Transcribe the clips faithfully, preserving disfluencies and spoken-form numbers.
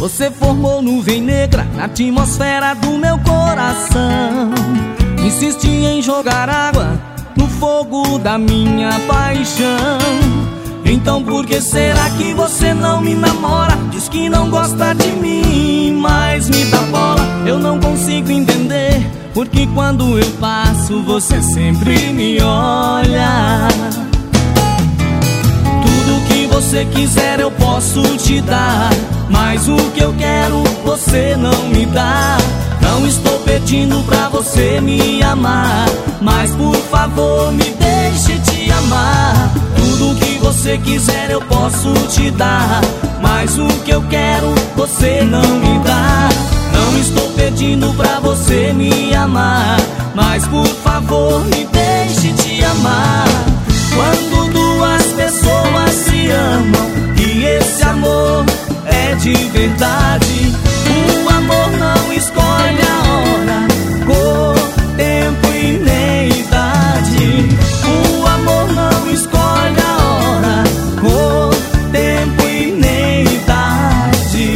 Você formou nuvem negra na atmosfera do meu coração. Insiste em jogar água no fogo da minha paixão. Então por que será que você não me namora? Diz que não gosta de mim, mas me dá bola. Eu não consigo entender, porque quando eu passo você sempre me olha. Tudo que você quiser eu posso te dar, mas o que eu quero você não me dá. Não estou pedindo pra você me amar, mas por favor me deixe te amar. Tudo que você quiser eu posso te dar, mas o que eu quero você não me dá. Não estou pedindo pra você me amar, mas por favor me deixe te amar. Quando duas pessoas se amam e esse amor é de verdade, o amor não escolhe a hora, cor, tempo e nem idade. O amor não escolhe a hora, cor, tempo e nem idade.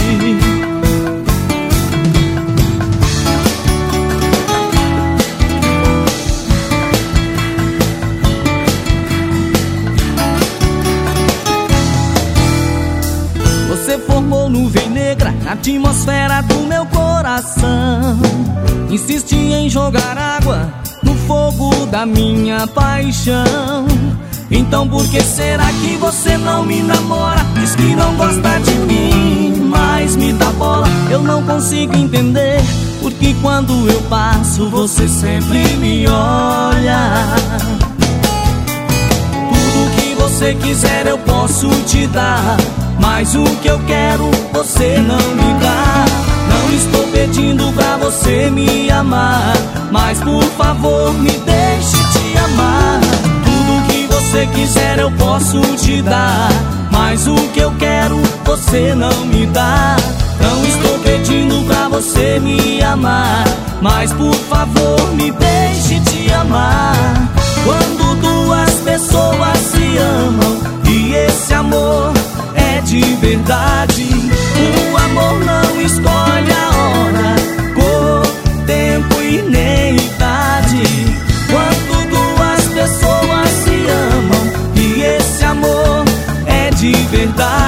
Você formou nuvem negra na atmosfera do meu coração. Insiste em jogar água no fogo da minha paixão. Então por que será que você não me namora? Diz que não gosta de mim, mas me dá bola. Eu não consigo entender, porque quando eu passo você sempre me olha. Tudo que você quiser eu posso te dar, mas o que eu quero você não me dá. Não estou pedindo pra você me amar, mas por favor me deixe te amar. Tudo que você quiser eu posso te dar, mas o que eu quero você não me dá. Não estou pedindo pra você me amar, mas por favor me deixe te amar. Quando duas pessoas se amam e esse amor é de verdade, o amor não escolhe a hora, cor, tempo e nem idade. Quando duas pessoas se amam e esse amor é de verdade,